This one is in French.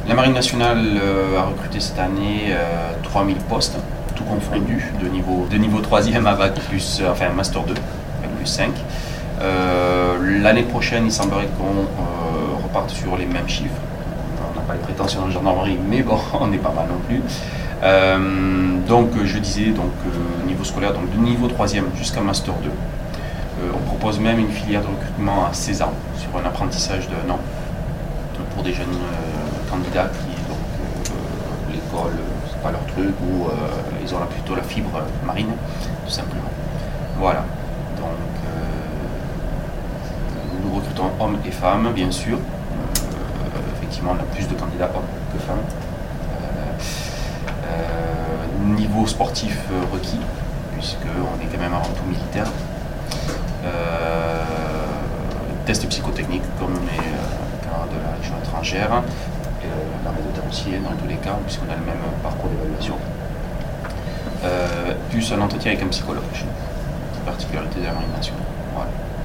La Marine nationale a recruté cette année 3000 postes, tout confondu, de niveau 3e à Bac plus, enfin Master 2, Bac plus 5. L'année prochaine, il semblerait qu'on reparte sur les mêmes chiffres. On n'a pas les prétentions de gendarmerie, mais bon, on n'est pas mal non plus. Donc je disais, niveau scolaire, donc de niveau 3e jusqu'à Master 2. On propose même une filière de recrutement à 16 ans, sur un apprentissage d'1 an, pour des jeunes candidats qui, l'école, c'est pas leur truc, ou ils ont plutôt la fibre marine, tout simplement. Voilà. Donc, nous recrutons hommes et femmes, bien sûr. Effectivement, on a plus de candidats hommes que femmes. Niveau sportif requis, puisqu'on est quand même avant tout militaire. Test psychotechnique comme les cas de la Légion étrangère, l'armée de terre aussi, dans tous les cas, puisqu'on a le même parcours d'évaluation. Plus un entretien avec un psychologue, particularité de la Marine nationale. Voilà.